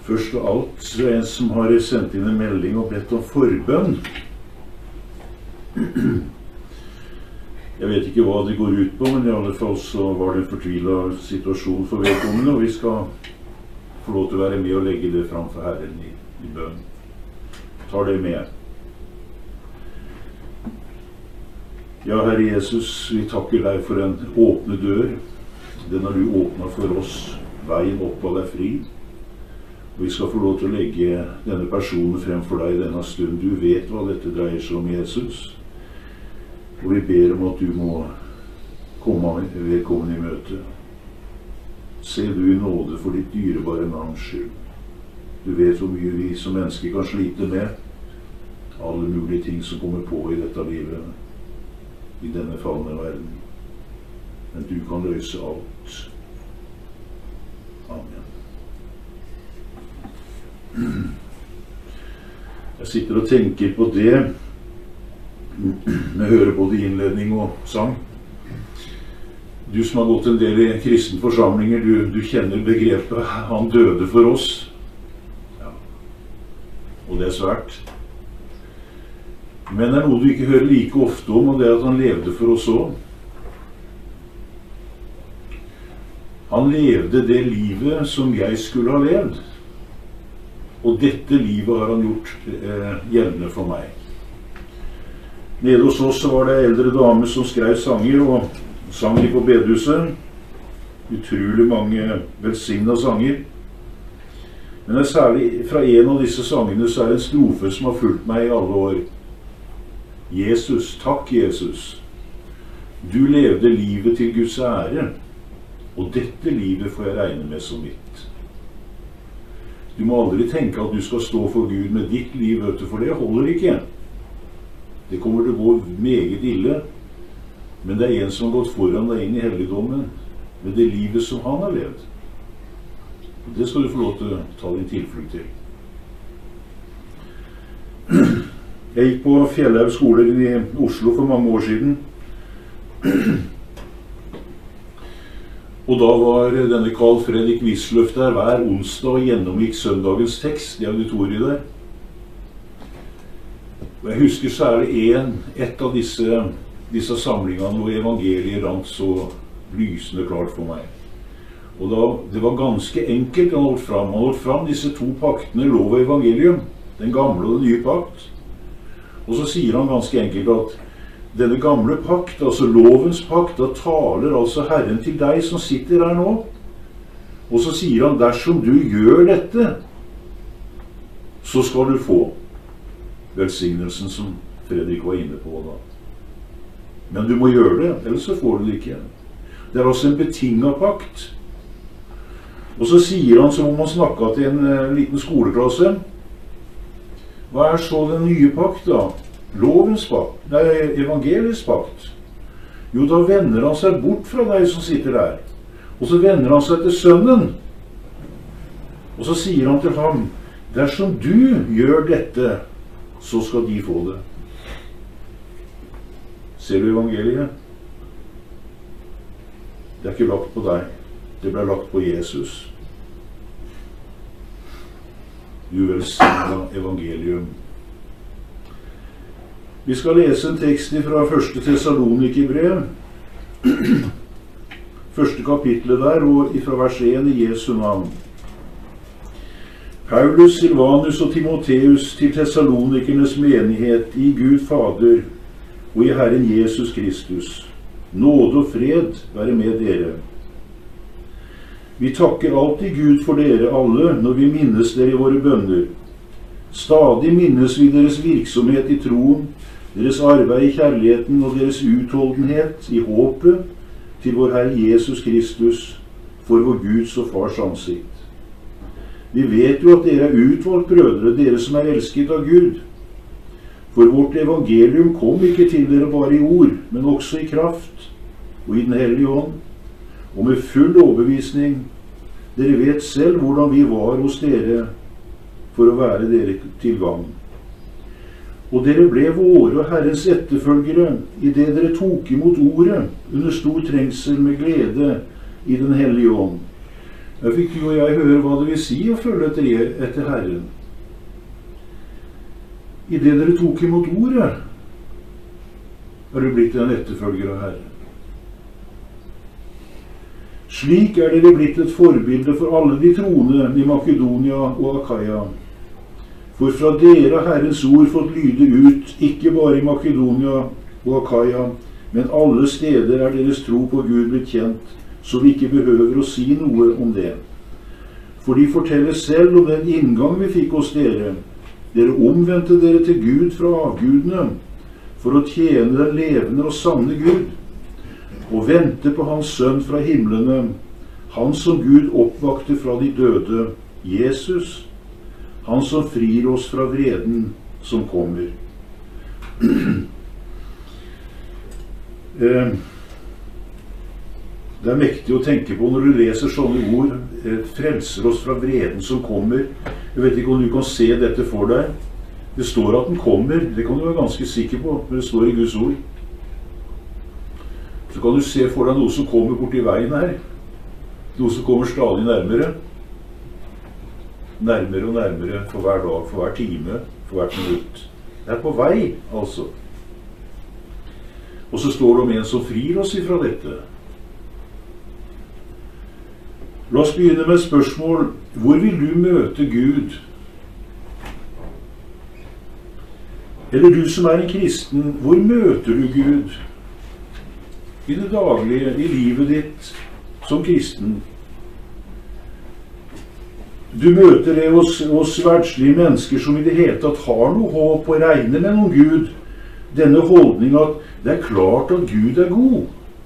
Først av alt så er det en som har sendt inn en melding og bedt om forbønn. Jeg vet ikke hva det går ut på, men i alle fall så var det en fortvilet situasjon for vedkommende, og vi skal få lov til å være med og legge det fram for Herren i bønn. Tar det med. Ja, Herre Jesus, vi takker deg for en åpne dør. Den har du åpnet for oss. Veien oppad er fri. Og vi skal få lov til å legge denne personen frem for deg denne stund. Du vet hva dette dreier seg om, Jesus. Og vi ber om at du må komme vedkommende i møte. Se du i nåde for ditt dyrebare navns skyld. Du vet hvor mye vi som mennesker kan slite med. Alle mulige ting som kommer på i dette livet. I denne falne verden. Men du kan løse alt. Amen. Jeg sitter og tenker på det. Jeg hører både innledning og sang. Du som har gått en del i kristne forsamlinger, du kjenner begrepet 'han døde for oss'. Ja. Og det er svært. Men det er noe du ikke hører like ofte om, og det er at han levde for oss også. Han levde det livet som jeg skulle ha levd. Og dette livet har han gjort gjeldende for meg. Nede hos oss var det en eldre dame som skrev sanger, og sang de på bedehuset. Utrolig mange velsignede sanger. Men det er særlig fra en av disse sangene så er det en strofe som har fulgt meg i alle år. Jesus, takk Jesus. Du levde livet til Guds ære, og dette livet får jeg regne med som mitt. Du må aldri tenke at du skal stå for Gud med ditt liv, vet du, for det holder ikke. Det kommer til å gå meget ille, men det er en som har gått foran deg inn i helligdommen med det livet som han har levd. Og det skal du få lov til å ta din tilflukt til. Jeg gikk på Fjellhaug skole i Oslo for mange år siden. Og da var denne Carl Fredrik Wisløff der hver onsdag og gjennomgikk søndagens tekst i auditoriet der. Og jeg husker særlig et av disse samlingene hvor evangeliet rant så lysende klart for meg. Og da, det var ganske enkelt han holdt fram. Han holdt fram disse to paktene, lov og evangelium, den gamle og den nye pakt. Og så sier han ganske enkelt at denne gamle pakt, altså lovens pakt, da taler altså Herren til deg som sitter her nå. Og så sier han, dersom du gjør dette, så skal du få velsignelsen som Fredrik var inne på da. Men du må gjøre det, ellers så får du det ikke. Det er altså en betinget pakt. Og så sier han, som om han snakket til en liten skoleklasse, hva er så den nye pakt da? Lovens pakt? Nei, evangelisk pakt. Jo, da vender han seg bort fra deg som sitter der. Og så vender han seg til sønnen. Og så sier han til ham, dersom du gjør dette, så skal de få det. Ser du evangeliet? Det er ikke lagt på deg. Det ble lagt på Jesus. Du velsigner evangelium. Vi skal lese en tekst fra 1. Tessalonikerbrev. Første kapitlet der, og fra vers 1 i Jesu navn. Paulus, Silvanus og Timotheus til Tessalonikernes menighet i Gud Fader og i Herren Jesus Kristus. Nåde og fred være med dere. Vi takker alltid Gud for dere alle når vi minnes dere i våre bønner. Stadig minnes vi deres virksomhet i troen, deres arbeid i kjærligheten og deres utholdenhet i håpet til vår Herre Jesus Kristus for vår Guds og Fars ansikt. Vi vet jo at dere er utvalgt brødre, dere som er elsket av Gud. For vårt evangelium kom ikke til dere bare i ord, men også i kraft og i den hellige ånd, og med full overbevisning. Dere vet selv hvordan vi var hos dere for å være dere til gagn. Og dere ble våre og Herrens etterfølgere i det dere tok imot ordet under stor trengsel med glede i den hellige ånd. Da fikk du og jeg høre hva det vil si å følge etter Herren. I det dere tok imot ordet, har du blitt en etterfølger av Herren. Slik er dere blitt et forbilde for alle de troende i Makedonia og Akaia. For fra dere har Herrens ord fått lyde ut, ikke bare i Makedonia og Akaia, men alle steder er deres tro på Gud blitt kjent, så vi ikke behøver å si noe om det. For de forteller selv om den inngang vi fikk hos dere. Dere omvendte dere til Gud fra avgudene, for å tjene den levende og sanne Gud, og vente på hans sønn fra himlene, han som Gud oppvakte fra de døde, Jesus, han som frir oss fra vreden som kommer. Det er mektig å tenke på når du leser sånne ord, frelser oss fra vreden som kommer. Jeg vet ikke om du kan se dette for deg. Det står at den kommer, det kan du være ganske sikker på, men det står i Guds ord. Så kan du se for deg noe som kommer bort i veien her. Noe som kommer stadig nærmere. Nærmere og nærmere for hver dag, for hver time, for hvert minutt. Det er på vei, altså. Og så står det om en som frir oss ifra dette. La oss begynne med et spørsmål. Hvor vil du møte Gud? Eller du som er en kristen, hvor møter du Gud? I det daglige, i livet ditt som kristen. Du møter det hos verdslige mennesker som i det hele tatt har noe håp og regner med noen Gud. Denne holdning at det er klart at Gud er god.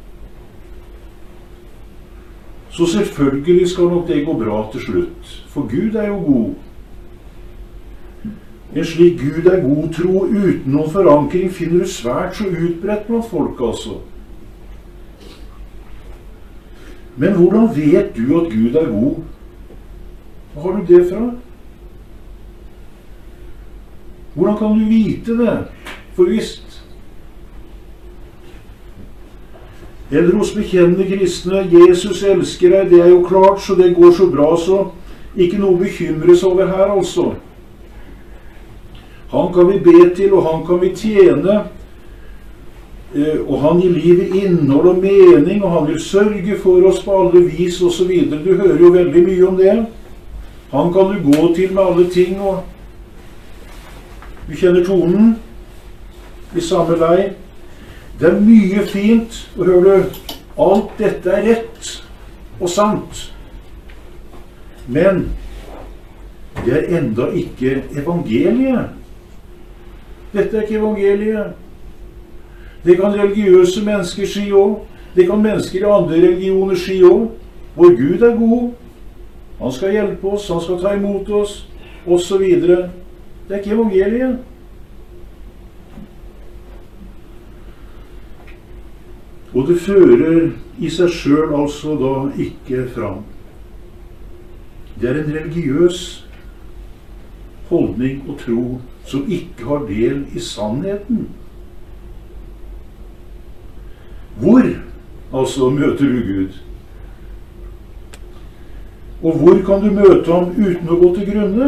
Så selvfølgelig skal nok det gå bra til slutt, for Gud er jo god. En slik Gud er god-tro uten noen forankring finner du svært så utbredt blant folk, altså. Men hvordan vet du at Gud er god? Hvor har du det fra? Hvordan kan du vite det? For visst. Eller hos bekjennende kristne, Jesus elsker deg, det er jo klart, så det går så bra, så ikke noe bekymres over her, altså. Han kan vi be til, og han kan vi tjene, og han gir livet innhold og mening, og han vil sørge for oss på alle vis, og så videre. Du hører jo veldig mye om det. Han kan du gå til med alle ting, og du kjenner tonen i samme lei. Det er mye fint, og hører du, alt dette er rett og sant. Men det er enda ikke evangeliet. Dette er ikke evangeliet. Det kan religiøse mennesker si også. Det kan mennesker i andre religioner si også. Vår Gud er god. Han skal hjelpe oss, han skal ta imot oss, og så videre. Det er ikke evangeliet. Og det fører i seg selv altså da ikke fram. Det er en religiøs holdning og tro som ikke har del i sannheten. Hvor altså møter du Gud? Og hvor kan du møte ham uten å gå til grunne?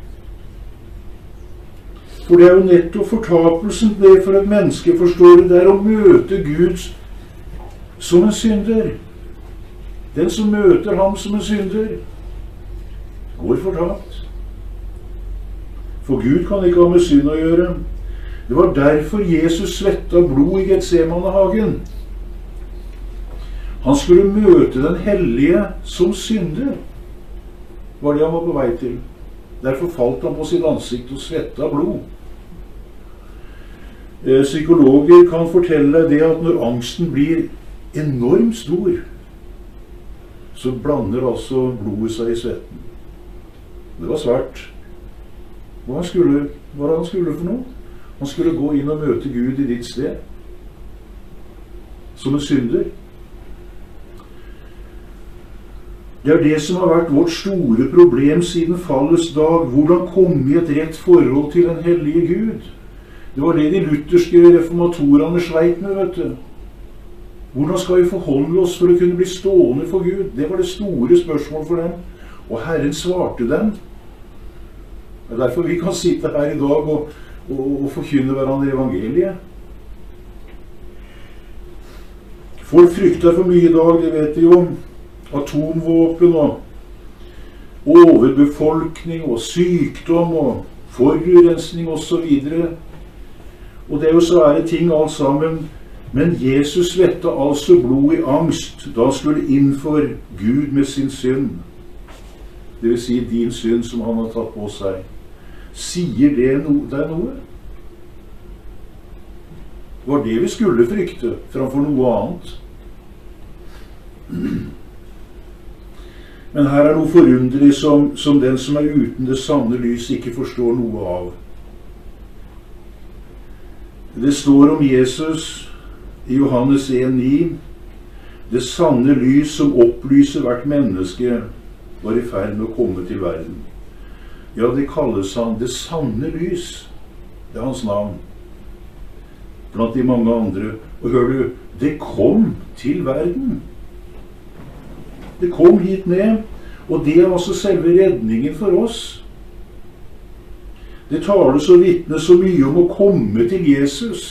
For det er jo nettopp fortapelsen det for et menneske, forstår du, det er å møte Gud som en synder. Den som møter ham som en synder, går fortapt. For Gud kan ikke ha med synd å gjøre. Det var derfor Jesus svetta blod i Getsemanehagen. Han skulle møte den hellige som synder. Var det han var på vei til. Derfor falt han på sitt ansikt og svetta blod. Psykologer kan fortelle deg det at når angsten blir enormt stor, så blander altså blodet seg i svetten. Det var svært. Hva var han skulle for noe? Han skulle gå inn og møte Gud i ditt sted. Som en synder. Det er det som har vært vårt store problem siden fallets dag. Hvordan komme i et rett forhold til den hellige Gud? Det var det de lutherske reformatorene sleit med, vet du. Hvordan skal vi forholde oss for å kunne bli stående for Gud? Det var det store spørsmålet for dem. Og Herren svarte dem. Det er derfor vi kan sitte her i dag og forkynne hverandre evangeliet. Folk frykter for mye i dag, det vet de jo. Atomvåpen og overbefolkning og sykdom og forurensning og så videre. Og det er jo svære ting alt sammen. Men Jesus svetta altså blod i angst da han skulle innfor Gud med sin synd. Det vil si din synd som han har tatt på seg. Sier det deg noe? Var det vi skulle frykte framfor noe annet? Men her er noe forunderlig som den som er uten det sanne lys ikke forstår noe av. Det står om Jesus i Johannes 1,9: det sanne lys som opplyser hvert menneske var i ferd med å komme til verden. Ja, det kalles han det sanne lys. Det er hans navn. Blant de mange andre. Og hør du, det kom til verden. Det kom hit ned, og det er altså selve redningen for oss. Det tales og vitnes så mye om å komme til Jesus.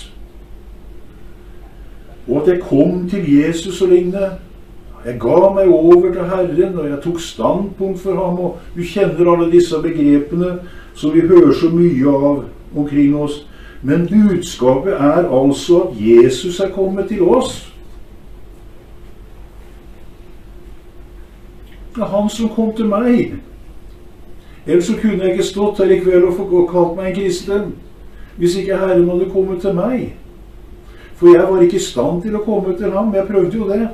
Og at jeg kom til Jesus og lignende. Jeg ga meg over til Herren, og jeg tok standpunkt for ham, og du kjenner alle disse begrepene som vi hører så mye av omkring oss. Men budskapet er altså at Jesus er kommet til oss. Det er han som kom til meg. Ellers så kunne jeg ikke stått her i kveld og kalt meg en kristen, hvis ikke Herren hadde kommet til meg. For jeg var ikke i stand til å komme til ham. Jeg prøvde jo det.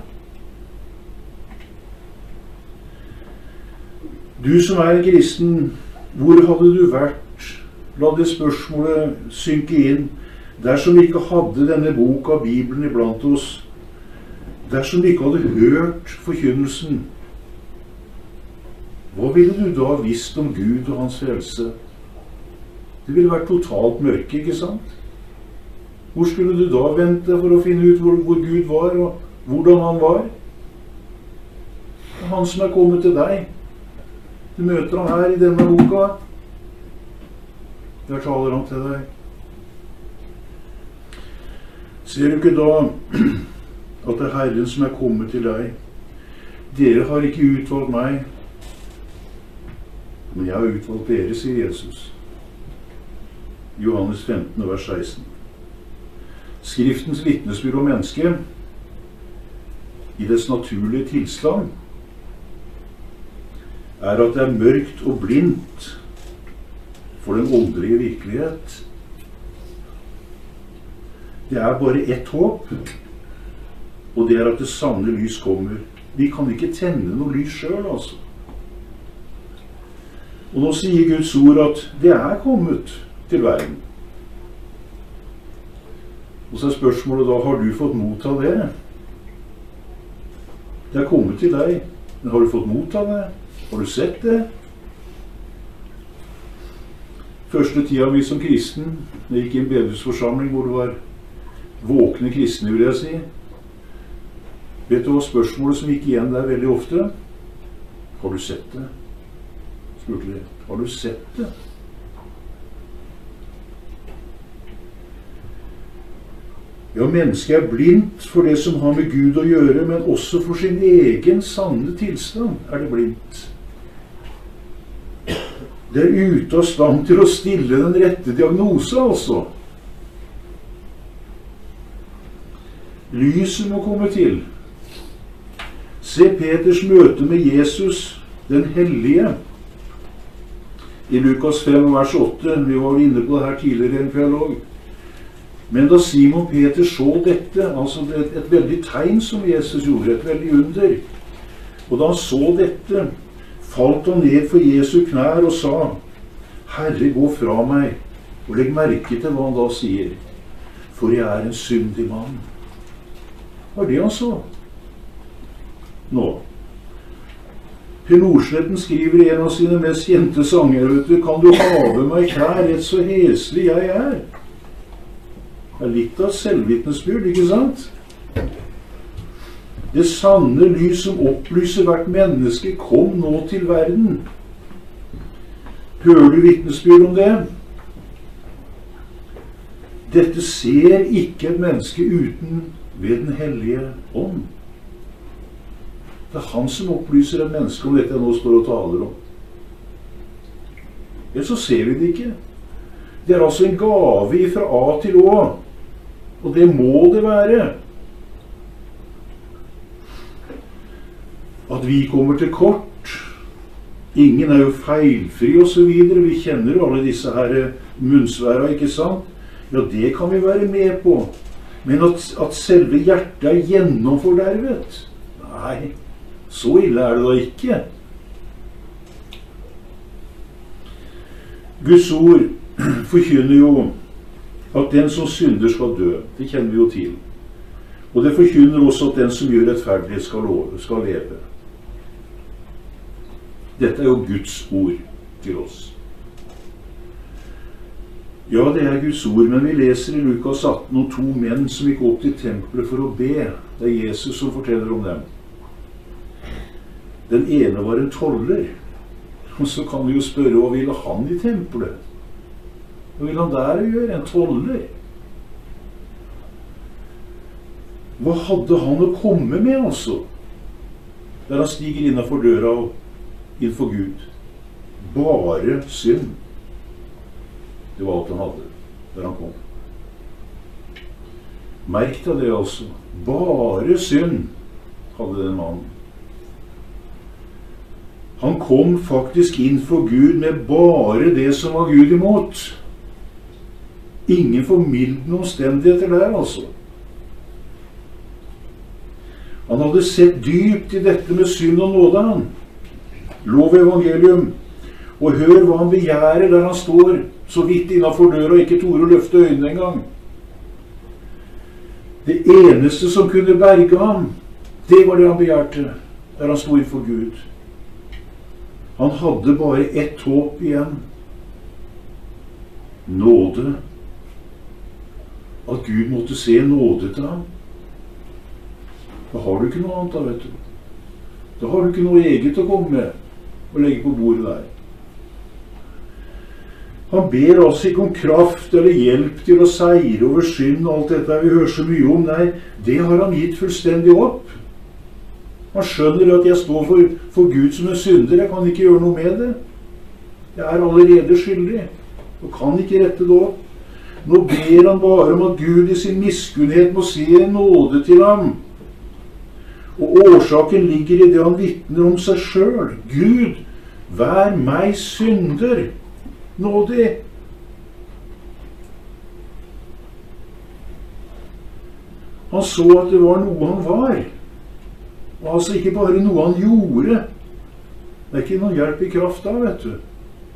Du som er en kristen, hvor hadde du vært? La det spørsmålet synke inn. Dersom vi ikke hadde denne boka, Bibelen, iblant oss, dersom vi ikke hadde hørt forkynnelsen, hva ville du da visst om Gud og hans frelse? Det ville vært totalt mørke, ikke sant? Hvor skulle du da vente for å finne ut hvor Gud var, og hvordan han var? Det er han som er kommet til deg. Du møter han her i denne boka. Der taler han til deg. Ser du ikke da at det er Herren som er kommet til deg? Dere har ikke utvalgt meg, men jeg har utvalgt dere, sier Jesus. Johannes 15, vers 16. Skriftens vitnesbyrd om mennesket i dets naturlige tilstand er at det er mørkt og blindt for den åndelige virkelighet. Det er bare ett håp, og det er at det sanne lys kommer. Vi kan ikke tenne noe lys selv, altså. Og nå sier Guds ord at det er kommet til verden. Og så er spørsmålet da, har du fått motta det? Det er kommet til deg, men har du fått motta det? Har du sett det? Første tida vi som kristen, når jeg gikk i en bedehusforsamling hvor det var våkne kristne, vil jeg si. Vet du hva spørsmålet som gikk igjen der veldig ofte? Har du sett det? Spurte de. Har du sett det? Ja, mennesket er blindt for det som har med Gud å gjøre, men også for sin egen sanne tilstand er det blindt. Det er ute av stand til å stille den rette diagnose, altså. Lyset må komme til. Se Peters møte med Jesus, den hellige, i Lukas 5, vers 8. Vi var inne på det her tidligere en kveld også. Men da Simon Peter så dette, altså et veldig tegn som Jesus gjorde, et veldig under, og da han så dette, falt han ned for Jesu knær og sa: Herre, gå fra meg, og legg merke til hva han da sier, for jeg er en syndig mann. Hva er det han sa? Nå. Per Nordsletten skriver i en av sine mest kjente sanger, vet du, kan du have meg kjær, rett så heslig jeg er. Det er litt av selvvitnesbyrd, ikke sant? Det sanne lys som opplyser hvert menneske, kom nå til verden. Hører du vitnesbyrd om det? Dette ser ikke et menneske uten ved den hellige ånd. Det er han som opplyser et menneske om dette jeg nå står og taler om. Ellers så ser vi det ikke. Det er altså en gave fra A til Å, og det må det være. At vi kommer til kort, ingen er jo feilfri og så videre, vi kjenner jo alle disse her munnsværa, ikke sant? Ja, det kan vi være med på. Men at selve hjertet er gjennomfordervet, nei, så ille er det da ikke. Guds ord forkynner jo at den som synder skal dø. Det kjenner vi jo til. Og det forkynner også at den som gjør rettferdighet skal leve. Dette er jo Guds ord til oss. Ja, det er Guds ord, men vi leser i Lukas 18 om 2 menn som gikk opp til tempelet for å be. Det er Jesus som forteller om dem. Den ene var en toller. Og så kan vi jo spørre, hva ville han i tempelet? Hva ville han der gjøre? En toller? Hva hadde han å komme med, altså? Der han stiger innenfor døra og innenfor Gud. Bare synd. Det var alt han hadde der han kom. Merk deg det altså. Bare synd hadde den mannen. Han kom faktisk inn for Gud med bare det som var Gud imot. Ingen formildende omstendigheter der, altså. Han hadde sett dypt i dette med synd og nåde, han. Lov evangelium. Og hør hva han begjærer der han står, så vidt innenfor døra og ikke torde å løfte øynene en gang. Det eneste som kunne berge ham, det var det han begjærte, der han stod innenfor Gud. Han hadde bare ett håp igjen. Nåde. At Gud måtte se nåde til ham. Da har du ikke noe annet da, vet du. Da har du ikke noe eget å komme med og legge på bordet der. Han ber altså ikke om kraft eller hjelp til å seire over synd og alt dette vi hører så mye om. Nei, det har han gitt fullstendig opp. Han skjønner at jeg står for Gud som en synder. Jeg kan ikke gjøre noe med det. Jeg er allerede skyldig og kan ikke rette det opp. Nå ber han bare om at Gud i sin miskunnhet må se nåde til ham. Og årsaken ligger i det han vitner om seg selv. Gud, vær meg synder nådig. Han så at det var noe han var. Og altså ikke bare noe han gjorde. Det er ikke noen hjelp i kraft da, vet du.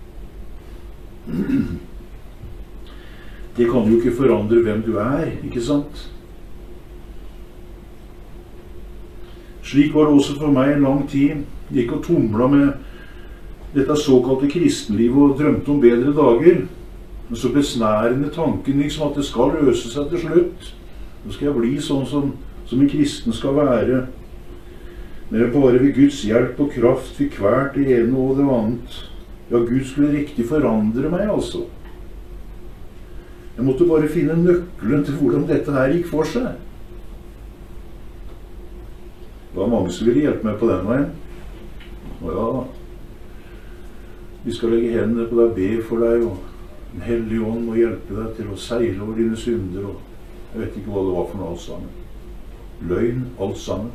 Det kan jo ikke forandre hvem du er, ikke sant? Slik var det også for meg en lang tid. Jeg gikk og tumla med dette såkalte kristenlivet og drømte om bedre dager. Men så besnærende tanken liksom at det skal løse seg til slutt. Nå skal jeg bli sånn som en kristen skal være. Men jeg bare ved Guds hjelp og kraft fikk hvert det ene og det annet. Ja, Gud skulle riktig forandre meg, altså. Jeg måtte bare finne nøkkelen til hvordan dette her gikk for seg. Det var mange som ville hjelpe meg på den veien. Og ja, vi skal legge hendene på deg, be for deg, og Den hellige ånd må hjelpe deg til å seile over dine synder, og jeg vet ikke hva det var for noe alt sammen. Løgn, alt sammen.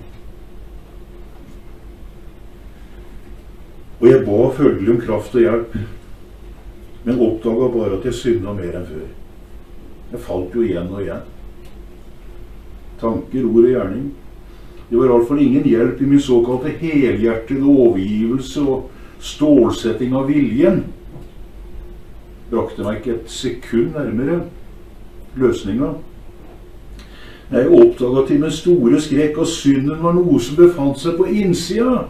Og jeg ba følgelig om kraft og hjelp, men oppdaget bare at jeg syndet mer enn før. Jeg falt jo igjen og igjen. Tanker, ord og gjerning. Det var i hvert fall ingen hjelp i min såkalte helhjertede overgivelse og stålsetting av viljen. Brakte meg ikke et sekund nærmere løsninga. Jeg oppdaget til min store skrekk at synden var noe som befant seg på innsida.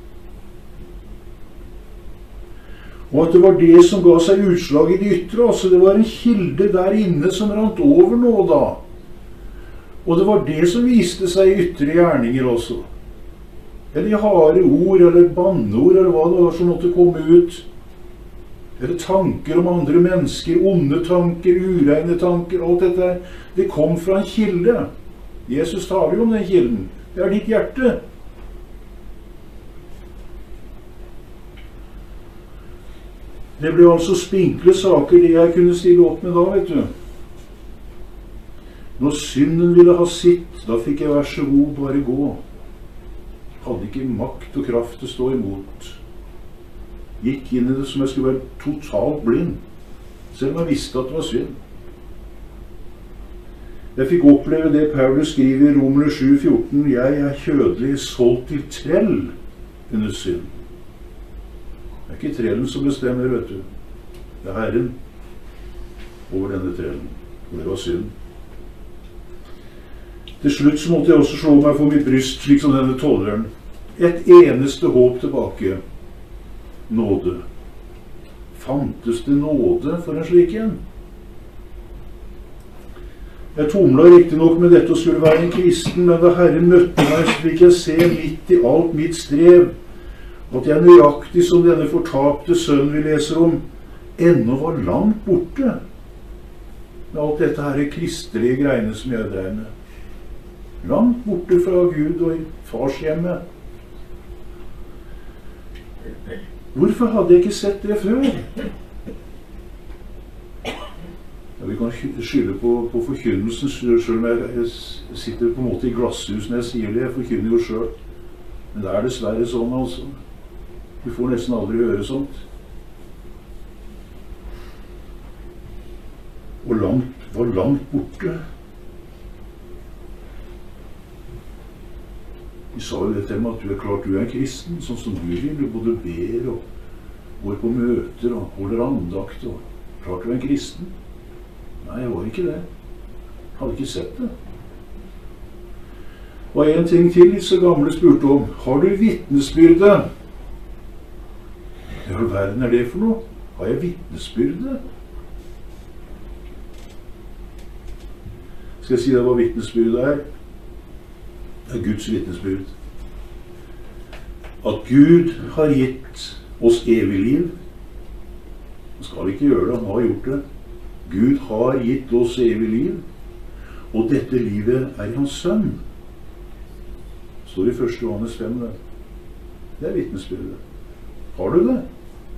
Og at det var det som ga seg utslag i det ytre. Altså det var en kilde der inne som rant over nå da. Og det var det som viste seg i ytre gjerninger også. Eller i harde ord, eller banneord, eller hva det var som måtte komme ut. Eller tanker om andre mennesker, onde tanker, ureine tanker, alt dette. Det kom fra en kilde. Jesus taler jo om den kilden. Det er ditt hjerte. Det ble altså spinkle saker det jeg kunne stille opp med da, vet du. Når synden ville ha sitt, da fikk jeg vær så god bare gå. Hadde ikke makt og kraft til å stå imot. Gikk inn i det som jeg skulle være totalt blind, selv om jeg visste at det var synd. Jeg fikk oppleve det Paulus skriver i Romerne 7,14. Jeg er kjødelig solgt til trell under synd. Det er ikke trellen som bestemmer, vet du. Det er Herren over denne trellen. Og det var synd. Til slutt så måtte jeg også slå meg for mitt bryst, slik som denne tolleren. Et eneste håp tilbake. Nåde. Fantes det nåde for en slik en? Jeg tumla riktig nok med dette og skulle være en kristen, men da Herren møtte meg, så fikk jeg se midt i alt mitt strev, at jeg nøyaktig som denne fortapte sønnen vi leser om, ennå var langt borte med alt dette her kristelige greiene som jeg drev med. Langt borte fra Gud og i farshjemmet. Hvorfor hadde jeg ikke sett det før? Ja, vi kan skylde på forkynnelsen, selv om jeg sitter på en måte i glasshus når jeg sier det. Jeg forkynner jo selv. Men det er dessverre sånn, altså. Du får nesten aldri høre sånt. Og var langt borte. De sa jo det til meg at du er klart du er en kristen, sånn som du vil. Du både ber og går på møter og holder andakt. Og klart du er en kristen. Nei, jeg var ikke det. Jeg hadde ikke sett det. Og en ting til disse gamle spurte om. Har du vitnesbyrde? Hva i verden er det for noe? Har jeg vitnesbyrde? Skal jeg si deg hva vitnesbyrde er? Det er Guds vitnesbyrd. At Gud har gitt oss evig liv. Han skal ikke gjøre det, han har gjort det. Gud har gitt oss evig liv, og dette livet er hans sønn. Det står i 1. Johannes 5. Det er vitnesbyrdet. Har du det?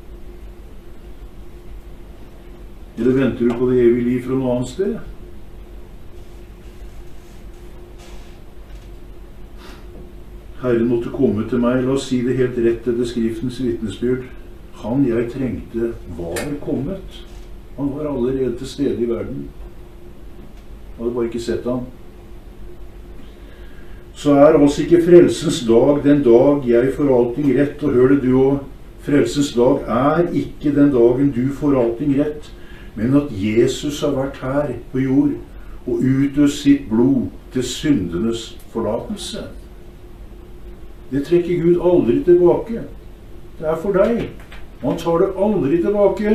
Eller venter du på det evige liv fra noe annet sted? Herren måtte komme til meg, la oss si det helt rett etter skriftens vitnesbyrd. Han jeg trengte var kommet. Han var allerede til stede i verden. Jeg hadde bare ikke sett ham. Så er altså ikke frelsens dag den dag jeg får allting rett, og hør det du også. Frelsens dag er ikke den dagen du får allting rett, men at Jesus har vært her på jord og utøst sitt blod til syndenes forlatelse. Det trekker Gud aldri tilbake. Det er for deg. Han tar det aldri tilbake.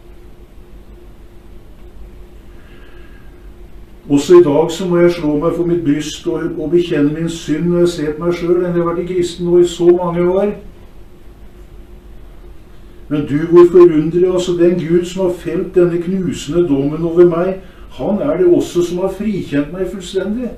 Også i dag så må jeg slå meg for mitt bryst og bekjenne min synd når jeg ser på meg selv. Jeg har vært en kristen nå i så mange år. Men du, hvor forundrer, altså den Gud som har felt denne knusende dommen over meg, han er det også som har frikjent meg fullstendig.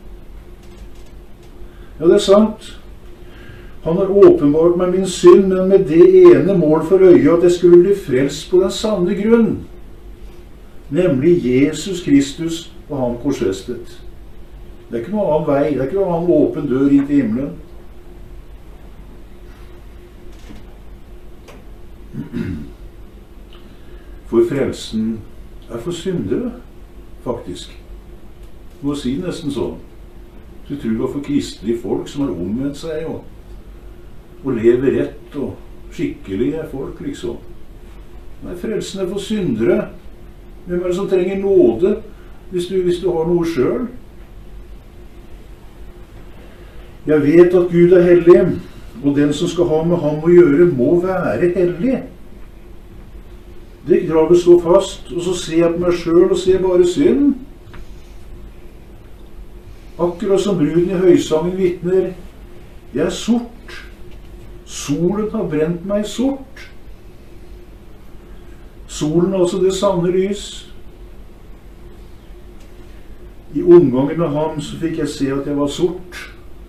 Ja, det er sant. Han har åpenbart meg min synd, men med det ene mål for øye at jeg skulle bli frelst på den sanne grunn, nemlig Jesus Kristus og han korsfestet. Det er ikke noen annen vei, det er ikke noen annen åpen dør inn til himmelen. For frelsen er for syndere, faktisk. Du må si nesten sånn. Du tror det var for kristelige folk som har omvendt seg og lever rett og skikkelige folk, liksom. Nei, frelsen er for syndere. Hvem er det som trenger nåde hvis du har noe selv? Jeg vet at Gud er hellig, og den som skal ha med ham å gjøre, må være hellig. Det kravet står fast, og så ser jeg på meg selv og ser bare synd. Akkurat som bruden i høysangen vitner. Jeg er sort. Solen har brent meg sort. Solen er også det sanne lys. I omgangen med ham så fikk jeg se at jeg var sort.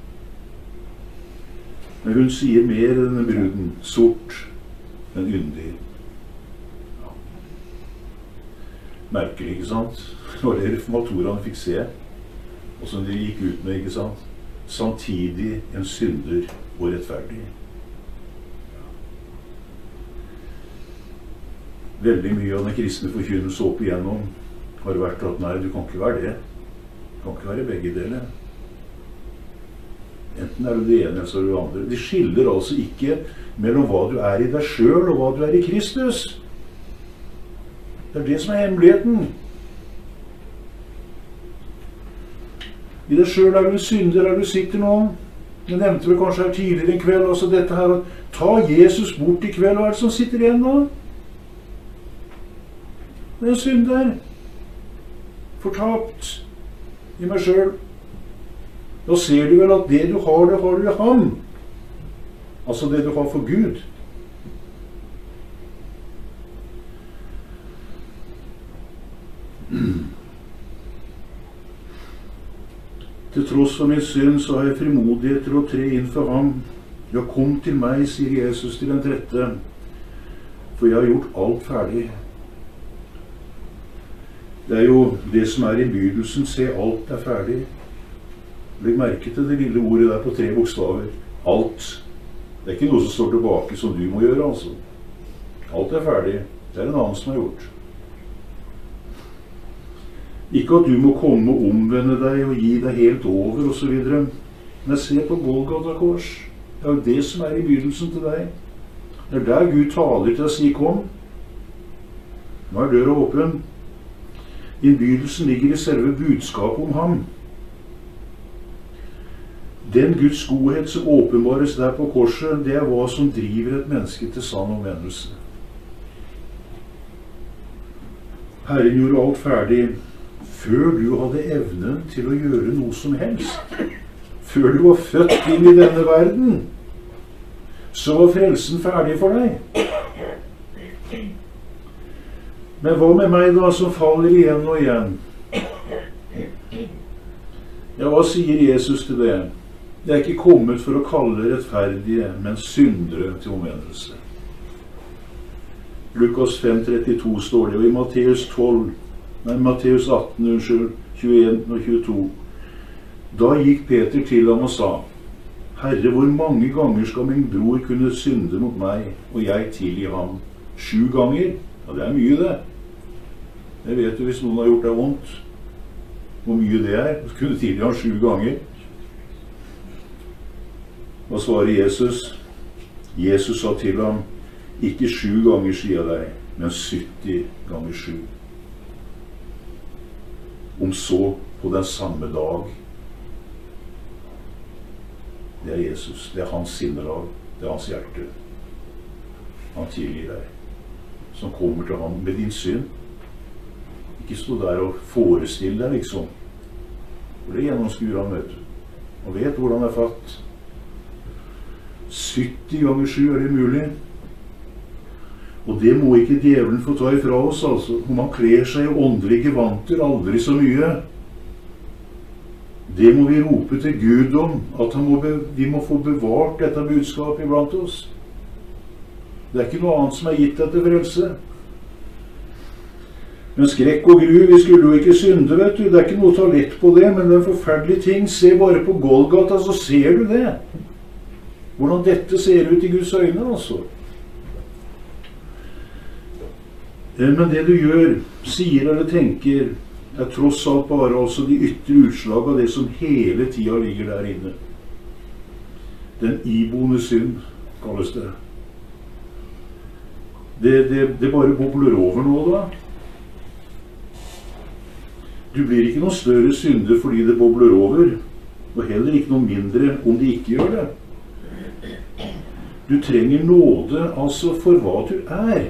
Men hun sier mer enn denne bruden. Sort, men yndig. Ja. Merkelig, ikke sant? Det var det reformatorene fikk se. Og som de gikk ut med, ikke sant? Samtidig en synder og rettferdig. Veldig mye av den kristne forkynnelse opp igjennom har vært at nei, du kan ikke være det. Du kan ikke være begge deler. Enten er du det ene eller så er du det andre. De skiller altså ikke mellom hva du er i deg selv og hva du er i Kristus. Det er det som er hemmeligheten. I deg selv er du synder der du sitter nå. Jeg nevnte vel kanskje her tidligere en kveld også dette her at ta Jesus bort i kveld. Hva er det som sitter igjen da? Det er en synder. Fortapt i meg selv. Da ser du vel at det du har du i ham. Altså det du har for Gud. Til tross for min synd så har jeg frimodighet til å tre inn for ham. Ja, kom til meg, sier Jesus til den trette, for jeg har gjort alt ferdig. Det er jo det som er innbydelsen, se alt er ferdig. Legg merke til det lille ordet der på 3 bokstaver. Alt. Det er ikke noe som står tilbake som du må gjøre, altså. Alt er ferdig. Det er en annen som har gjort. Ikke at du må komme og omvende deg og gi deg helt over og så videre. Men se på Golgata kors. Det er jo det som er innbydelsen til deg. Det er der Gud taler til å si kom. Nå er døra åpen. Innbydelsen ligger i selve budskapet om ham. Den Guds godhet som åpenbares der på korset, det er hva som driver et menneske til sann omvendelse. Herren gjorde alt ferdig før du hadde evnen til å gjøre noe som helst. Før du var født inn i denne verden, så var frelsen ferdig for deg. Men hva med meg da, som faller igjen og igjen? Ja, hva sier Jesus til det? Det er ikke kommet for å kalle rettferdige, men syndere til omvendelse. Lukas 5,32 står det, og i Matteus 18, 21 og 22. Da gikk Peter til ham og sa, Herre, hvor mange ganger skal min bror kunne synde mot meg, og jeg tilgi ham? 7 ganger? Ja, det er mye det. Jeg vet jo hvis noen har gjort deg vondt, hvor mye det er. Du kunne tilgi ham 7 ganger. Hva svarer Jesus? Jesus sa til ham, ikke 7 ganger sier jeg deg, men 70 ganger 7. Om så på den samme dag. Det er Jesus. Det er hans sinnelag. Det er hans hjerte. Han tilgir deg. Som kommer til ham med din synd. Ikke stå der og forestille deg, liksom. For det gjennomskuer han, vet du. Og vet hvordan det er fatt. 70 ganger 7 er det mulig. Og det må ikke djevelen få ta ifra oss, altså. Om han kler seg i åndelige vanter aldri så mye. Det må vi rope til Gud om, at vi må få bevart dette budskapet iblant oss. Det er ikke noe annet som er gitt deg til frelse. Men skrekk og gru, vi skulle jo ikke synde, vet du. Det er ikke noe å ta lett på det, men det er en forferdelig ting. Se bare på Golgata, så ser du det. Hvordan dette ser ut i Guds øyne, altså. Men det du gjør, sier eller tenker, er tross alt bare altså de ytre utslag av det som hele tida ligger der inne. Den iboende synd, kalles det. Det bare bobler over nå, da. Du blir ikke noe større synder fordi det bobler over, og heller ikke noe mindre om de ikke gjør det. Du trenger nåde, altså, for hva du er.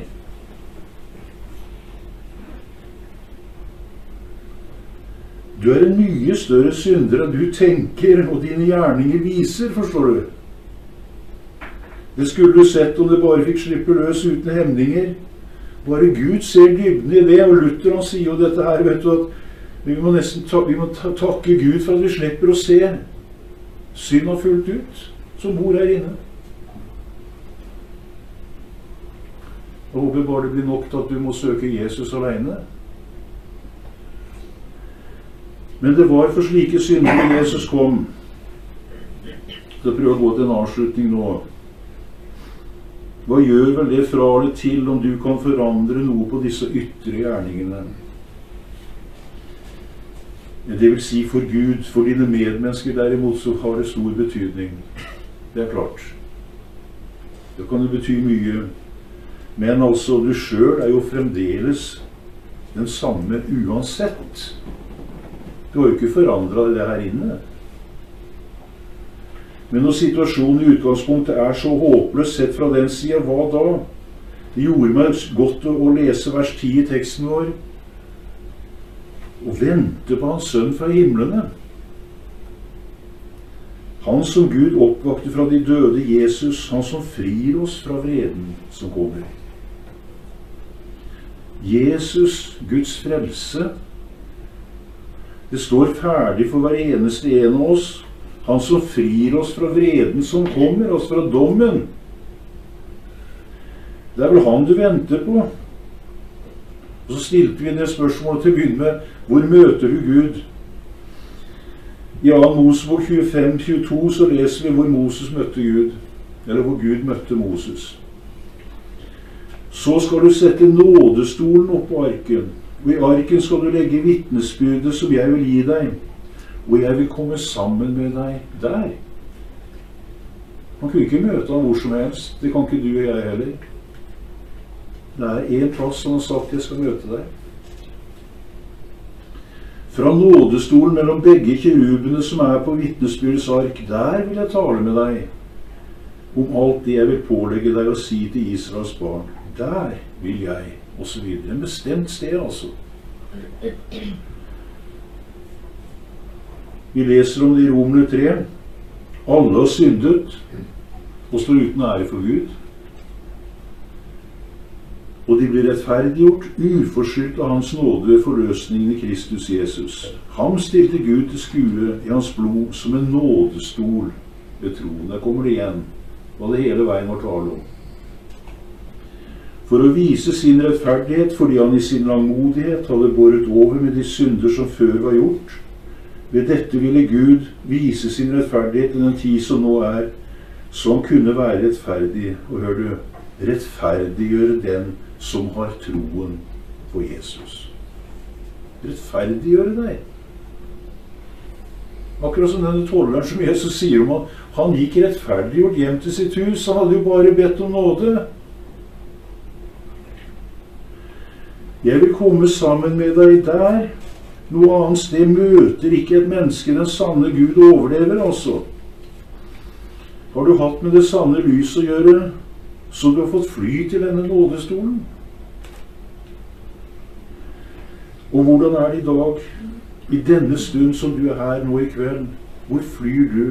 Du en mye større synder enn du tenker, og dine gjerninger viser, forstår du. Det skulle du sett om du bare fikk slippe løs uten hemninger. Bare Gud ser dybden i det, og Luther han sier jo dette her, vet du, at vi må takke Gud for at vi slipper å se synda fullt ut, som bor her inne. Jeg håper bare det blir nok til at du må søke Jesus alene. Men det var for slike synder Jesus kom. Så prøv å gå til en avslutning nå. Hva gjør vel det fra eller til om du kan forandre noe på disse ytre gjerningene? Det vil si for Gud, for dine medmennesker derimot så har det stor betydning. Det klart. Det kan jo bety mye. Men altså, du selv jo fremdeles den samme uansett. Du har jo ikke forandret det her inne. Men når situasjonen i utgangspunktet så håpløs sett fra den siden, hva da? Det gjorde meg godt å lese vers 10 i teksten vår. Og vente på hans sønn fra himmelene. Han som Gud oppvakte fra de døde, Jesus, han som frir oss fra vreden som kommer. Jesus, Guds frelse. Det står ferdig for hver eneste en av oss. Han som frir oss fra vreden som kommer, oss fra dommen. Det vel han du venter på. Og så stilte vi det spørsmålet til å begynne med, hvor møter du Gud? I 2. Mosebok 25-22 så leser vi hvor Moses møtte Gud, eller hvor Gud møtte Moses. Så skal du sette nådestolen opp på arken, og i arken skal du legge vitnesbyrdet som jeg vil gi deg, og jeg vil komme sammen med deg der. Man kunne ikke møte ham hvor som helst, det kan ikke du og jeg heller. Det en plass som han sagt jeg skal møte deg. Fra nådestolen mellom begge kerubene som på vitnesbyrdets ark, der vil jeg tale med deg om alt det jeg vil pålegge deg å si til Israels barn. Der vil jeg, og så videre. En bestemt sted altså. Vi leser om det i Romerne 3. Alle har syndet og står uten ære for Gud. Og de blir rettferdiggjort, uforskyldt av hans nåde ved forløsningen i Kristus Jesus. Han stilte Gud til skue i hans blod som en nådestol ved troen. Der kommer det igjen, hva det hele veien var tale om. For å vise sin rettferdighet, fordi han i sin langmodighet hadde båret over med de synder som før var gjort. Ved dette ville Gud vise sin rettferdighet i den tid som nå så han kunne være rettferdig. Og hør du, rettferdiggjøre den som har troen på Jesus. Rettferdiggjøre deg. Akkurat som denne tolleren som Jesus sier om at han gikk rettferdiggjort hjem til sitt hus. Han hadde jo bare bedt om nåde. Jeg vil komme sammen med deg der. Noe annet sted møter ikke et menneske den sanne Gud overlever, altså. Har du hatt med det sanne lys å gjøre, så du har fått fly til denne nådestolen? Og hvordan det i dag, i denne stund som du her nå i kveld? Hvor flyr du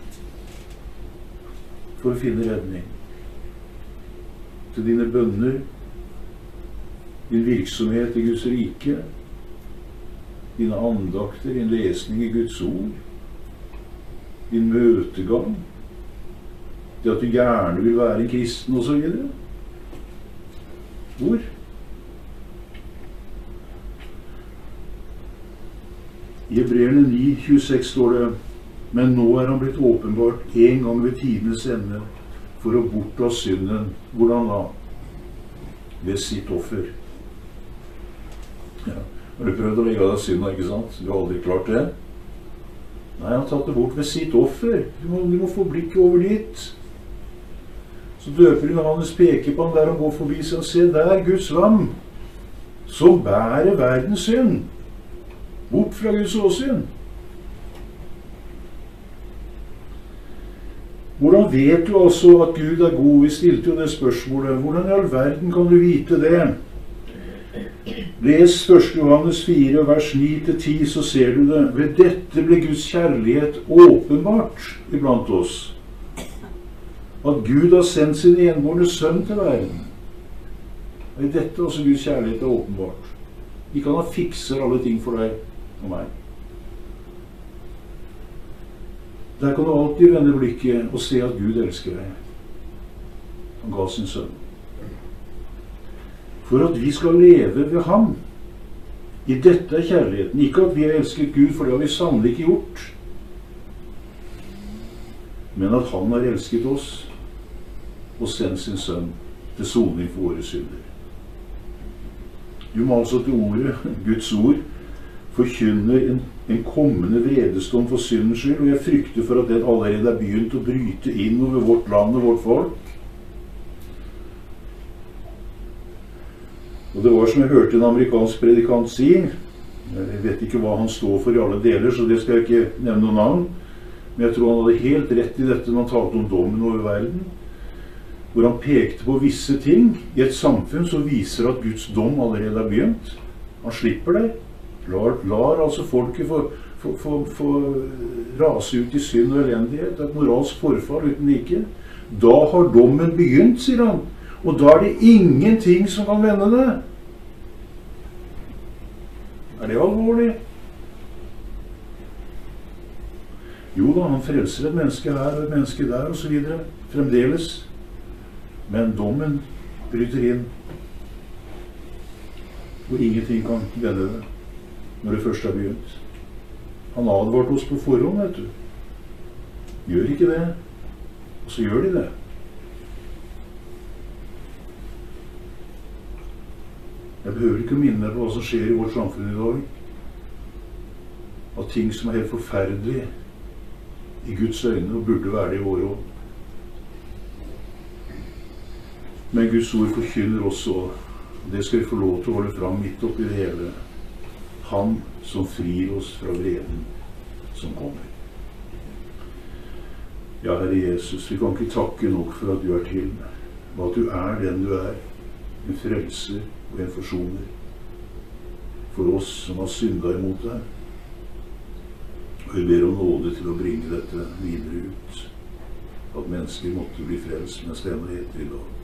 for å finne redning? Til dine bønner, din virksomhet i Guds rike, dine andakter, din lesning i Guds ord, din møtegang, det at du gjerne vil være en kristen og så videre. Hvor? I Hebreerne 9:26 står det, men nå han blitt åpenbart en gang ved tidenes ende for å bortta synden. Hvordan da? Ved sitt offer. Ja. Har du prøvd å legge av deg synden, ikke sant? Du har aldri klart det. Nei, han har tatt det bort ved sitt offer. Du må få blikket over dit. Så døper Johannes peker på han der og går forbi seg og ser der Guds lam, som bærer verdens synd, bort fra Guds åsyn. Hvordan vet du altså at Gud god? Vi stilte jo det spørsmålet. Hvordan i all verden kan du vite det? Les 1. Johannes 4, vers 9-10, så ser du det. Ved dette ble Guds kjærlighet åpenbart iblant oss. At Gud har sendt sin enbårne sønn til verden. Ved dette også Guds kjærlighet er åpenbart. Ikke han fikser alle ting for deg og meg. Der kan du alltid vende blikket og se at Gud elsker deg. Han ga sin sønn. For at vi skal leve ved ham. I dette er kjærligheten. Ikke at vi har elsket Gud, for det har vi sannelig ikke gjort. Men at han har elsket oss og sendt sin sønn til soning for våre synder. Du må altså til ordet, Guds ord, forkynne en kommende vredesdom for syndens skyld, og jeg frykter for at den allerede er begynt å bryte inn over vårt land og vårt folk. Og det var som jeg hørte en amerikansk predikant si, jeg vet ikke hva han står for i alle deler, så det skal jeg ikke nevne noen navn, men jeg tror han hadde helt rett i dette når han talte om dommen over verden, hvor han pekte på visse ting i et samfunn som viser at Guds dom allerede er begynt. Han slipper det, lar altså folket få rase ut i synd og elendighet, et moralsk forfall uten like. Da har dommen begynt, sier han. Og da er det ingenting som kan vende det. Er det alvorlig? Jo da, han frelser et menneske her og et menneske der og så videre, fremdeles. Men dommen bryter inn. Og ingenting kan vende det når det først er begynt. Han advarte oss på forhånd, vet du. Gjør ikke det. Og så gjør de det. Jeg behøver ikke å minne på hva som skjer i vårt samfunn i dag. Av ting som er helt forferdelig i Guds øyne og burde være det i våre år. Men Guds ord forkynner også, og det skal vi få lov til å holde fram midt oppi det hele. Han som frir oss fra vreden som kommer. Ja, Herre Jesus, vi kan ikke takke nok for at du er til, og at du er den du er, en frelser og en forsoner for oss som har syndet imot deg. Og vi ber om nåde til å bringe dette videre ut, at mennesker måtte bli frelst mens det ennå heter i dag.